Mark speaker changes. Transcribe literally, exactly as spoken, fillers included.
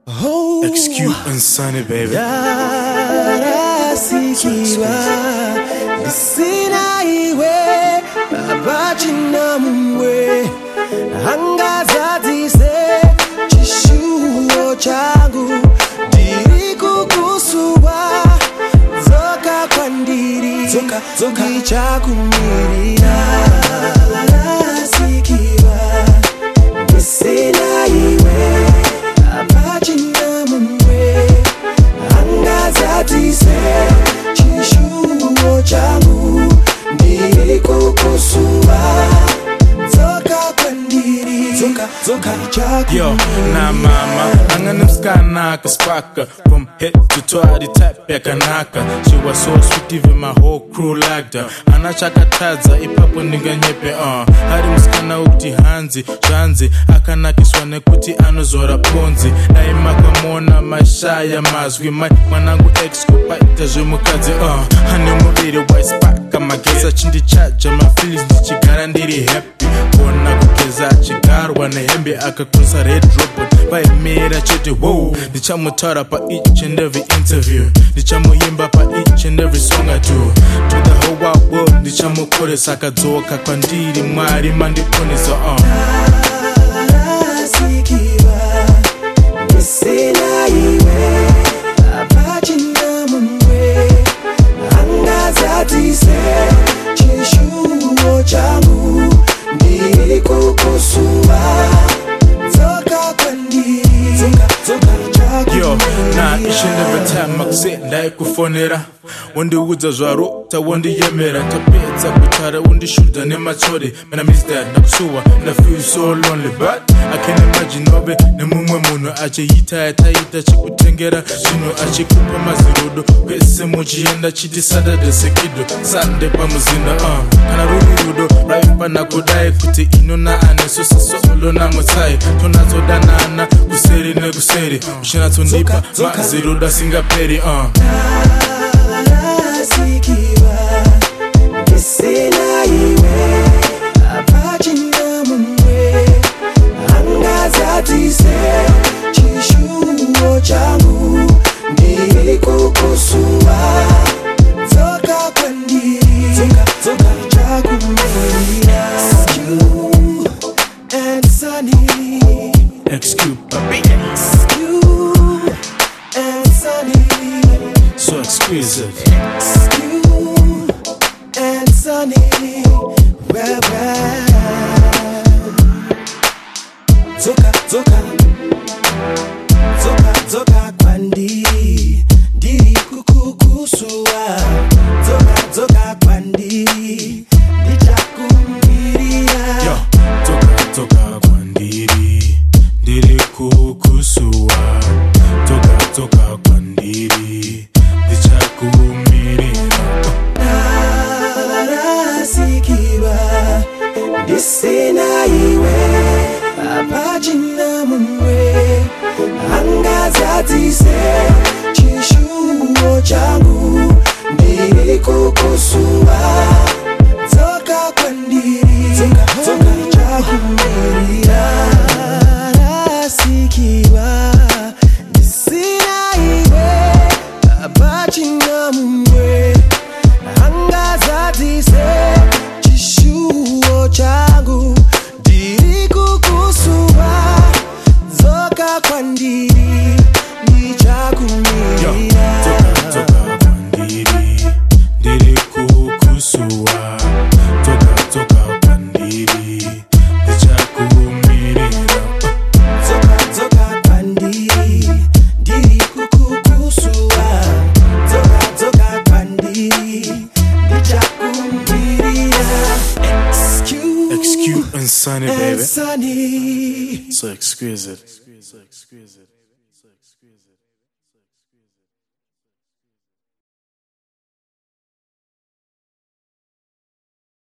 Speaker 1: Oh,
Speaker 2: Excuse and Sunny, baby.
Speaker 1: Yarasikiwa Nisina iwe Abachina mwe Angaza dise Chishuo changu Diri kukusuwa Zoka kwandiri Zoka, zoka Gichakumirira Yarasikiwa Nisina iwe Angaza chishuo changu ndiri kukusuwa Zoka kwandiri Zoka, zoka chaku
Speaker 2: Yo, na mama Angana mskana kaspaka From head to toe the type ya kanaka She was so sweet even my whole crew liked her Anachakataza ipapo ninga nyepe uh. Hari mskana ukti hanzi Janzi akanakiswa nekuti anozora ponzi Naima kamona mashaya mazwi Mai manangu ex kupaita jumukazi uh. Hani mubiri wise paka mageza Chindi chaja my feelings ndichigara ndiri happy Kona kukeza chigarwa na hembe akakusa red robot Vaimira chete wow Nichamutara pa each and every interview Nichamuhimba pa each and every song I do To the whole wide world Nichamukore sakazoka kwandiri mwari mandiponisa uh.
Speaker 1: Yarasikiwa Nisina iwe Abachina mwe Angaza dise Chishuo changu ndiri kukusuwa Zoka kwandiri Zoka, zoka chaku
Speaker 2: Yo, nah, each and every time I say like kufonera Wandi uza zwaro, ta wandi yemera Tapeta kutara, wandi shoulder ne machore Man I miss that, nakusuwa, and I feel so lonely But I can't imagine obe, ne mumwe muno Ache yita ya taita, chikutengera Shino ache kupa mazirodo Pese mojienda, chiti sada de sekido Sande pa muzinda, uh Kana rudi rudo, raipa na kodai Kuti ino na ane, so sa so olo na motai Tona zoda na ana, kuseri ne kuseri Ushina tonipa, maziroda singaperi, uh
Speaker 1: Yarasikiwa Nisina iwe Abachina mwe Angaza dise Chishuo changu ndiri kukusuwa Zoka kwandiri Zoka, zoka chakumirira Excuse and Sunny
Speaker 2: Excuse, baby
Speaker 1: Excuse and Sunny
Speaker 2: So exquisite
Speaker 1: Excuse and Sunny well, well. Zoka, zoka Zoka, zoka kwandiri Ndiri kukukusuwa Zoka, zoka kwandiri Ndichakumirira
Speaker 2: Yo, toka, toka kwandiri Ndiri kukusuwa Toka, toka kwandiri Ndichakumirira
Speaker 1: Yarasikiwa Nisina iwe Abachina mwe Angaza dise Chishuo changu ndiri kukusuwa Zoka kwandiri Zoka, zoka chakumirira Yarasikiwa Nisina iwe Abachina mwe Angaza dise Chishuo changu ndiri kukusuwa Zoka kwandiri Ndichakumirira
Speaker 2: Toka, toka kwandiri Ndiri kukusuwa Toka, toka kwandiri Ndichakumirira
Speaker 1: Zoka, zoka kwandiri Ndiri kukukusuwa Zoka, zoka kwandiri Ndichakumirira Excuse
Speaker 2: Excuse and Sunny,
Speaker 1: and
Speaker 2: baby
Speaker 1: Sunny
Speaker 2: So exquisite So exquisite